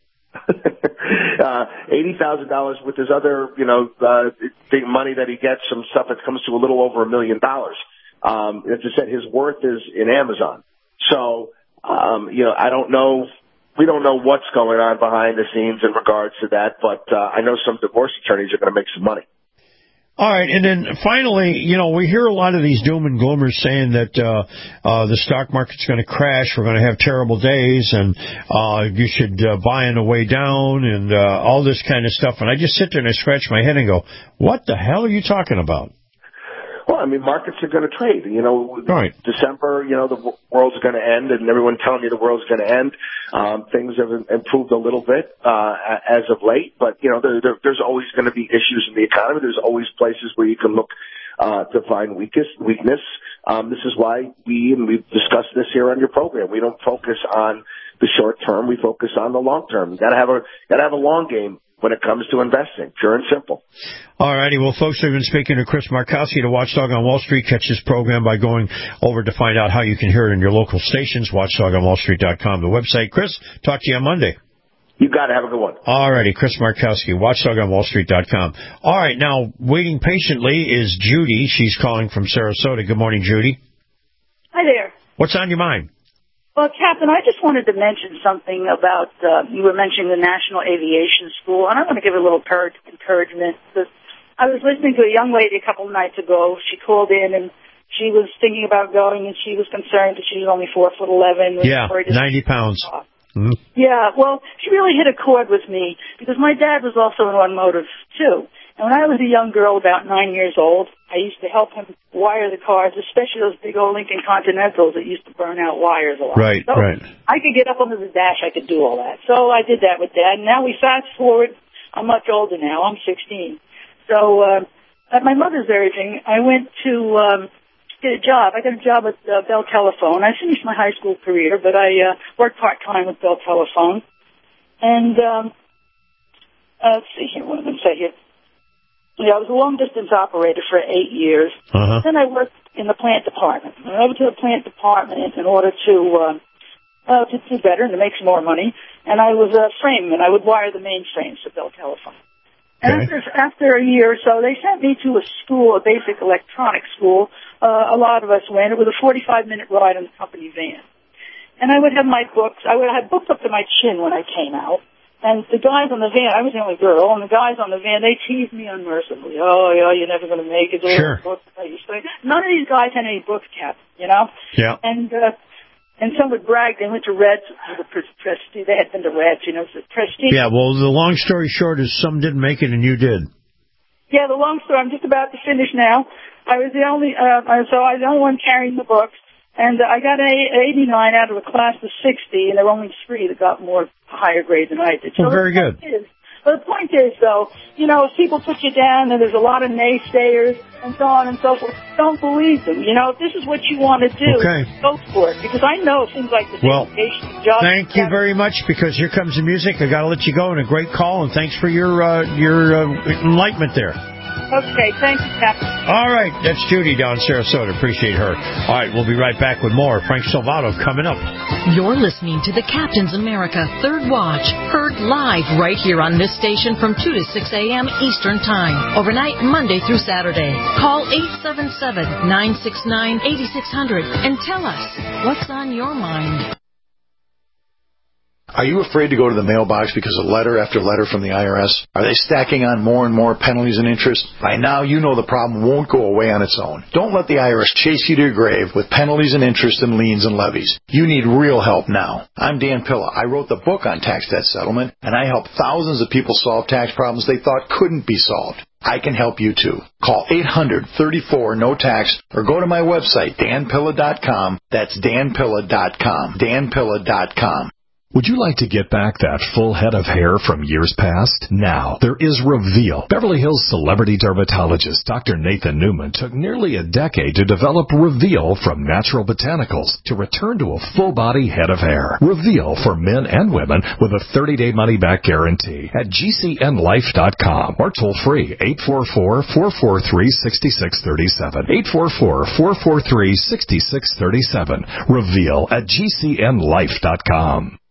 uh, eighty thousand dollars with his other, you know, uh, the money that he gets from stuff that comes to a little over a million dollars. Um, as I said, his worth is in Amazon. So, um, you know, I don't know. We don't know what's going on behind the scenes in regards to that, but uh, I know some divorce attorneys are going to make some money. All right, and then finally, you know, we hear a lot of these doom and gloomers saying that uh, uh, the stock market's going to crash, we're going to have terrible days, and uh, you should uh, buy on the way down, and uh, all this kind of stuff. And I just sit there and I scratch my head and go, what the hell are you talking about? Well, I mean, markets are going to trade. You know, right. December, you know, the world's going to end, and everyone telling you the world's going to end. Um, things have improved a little bit uh, as of late, but, you know, there, there, there's always going to be issues in the economy. There's always places where you can look uh, to find weakest, weakness. Um, this is why we, and we've discussed this here on your program, we don't focus on the short term. We focus on the long term. You got to have a got to have a long game when it comes to investing, pure and simple. All righty. Well, folks, we've been speaking to Chris Markowski, the Watchdog on Wall Street. Catch this program by going over to find out how you can hear it in your local stations, watchdog on wall street dot com, the website. Chris, talk to you on Monday. You got to have a good one. All righty. Chris Markowski, watchdog on wall street dot com. All right. Now, waiting patiently is Judy. She's calling from Sarasota. Good morning, Judy. Hi there. What's on your mind? Well, Captain, I just wanted to mention something about, uh, you were mentioning the National Aviation School, and I want to give a little per- encouragement. Because I was listening to a young lady a couple of nights ago. She called in, and she was thinking about going, and she was concerned that she was only four foot eleven. Yeah, ninety pounds. Mm-hmm. Yeah, well, she really hit a chord with me, because my dad was also in automotive, too. And when I was a young girl, about nine years old, I used to help him wire the cars, especially those big old Lincoln Continentals that used to burn out wires a lot. Right, so right. I could get up under the dash. I could do all that. So I did that with Dad. And now we fast forward. I'm much older now. I'm sixteen. So uh, at my mother's urging, I went to um, get a job. I got a job at uh, Bell Telephone. I finished my high school career, but I uh, worked part-time with Bell Telephone. And um, uh, let's see here. What am I going to say here? Yeah, I was a long-distance operator for eight years. Uh-huh. Then I worked in the plant department. I went to the plant department in order to uh, uh, to do better and to make some more money. And I was a frameman. I would wire the mainframes for Bell Telephone. And okay. after, after a year or so, they sent me to a school, a basic electronics school. Uh, a lot of us went. It was a forty-five minute ride in the company van. And I would have my books. I would have books up to my chin when I came out. And the guys on the van, I was the only girl, and the guys on the van, they teased me unmercifully. Oh, yeah, you're never going to make it. Sure. None of these guys had any books, Cap, you know? Yeah. And uh, and some would brag they went to Reds, the Prestige. They had been to Reds, you know, the Prestige. Yeah, well, the long story short is some didn't make it and you did. Yeah, the long story, I'm just about to finish now. I was the only, uh, so I was the only one carrying the books. And uh, I got an eighty-nine out of a class of sixty, and there were only three that got more higher grade than I did. So well, very good. Is, but the point is, though, you know, if people put you down, and there's a lot of naysayers, and so on and so forth, don't believe them. You know, if this is what you want to do, okay. go for it. Because I know it seems like the well, education job. Thank you very much, because here comes the music. I got to let you go, and a great call, and thanks for your, uh, your uh, enlightenment there. Okay, thank you, Captain. All right, that's Judy down in Sarasota. Appreciate her. All right, we'll be right back with more. Frank Salvato coming up. You're listening to the Captain's America Third Watch, heard live right here on this station from two to six a.m. Eastern Time, overnight Monday through Saturday. Call eight seven seven, nine six nine, eight six zero zero and tell us what's on your mind. Are you afraid to go to the mailbox because of letter after letter from the I R S? Are they stacking on more and more penalties and interest? By now, you know the problem won't go away on its own. Don't let the I R S chase you to your grave with penalties and interest and liens and levies. You need real help now. I'm Dan Pilla. I wrote the book on tax debt settlement, and I help thousands of people solve tax problems they thought couldn't be solved. I can help you too. Call eight hundred, thirty-four, no tax or go to my website, dan pilla dot com. That's dan pilla dot com. dan pilla dot com. Would you like to get back that full head of hair from years past? Now, there is Reveal. Beverly Hills celebrity dermatologist Doctor Nathan Newman took nearly a decade to develop Reveal from natural botanicals to return to a full-body head of hair. Reveal for men and women with a thirty-day money-back guarantee at G C N life dot com or toll-free eight four four, four four three, six six three seven. eight four four, four four three, six six three seven. Reveal at G C N life dot com.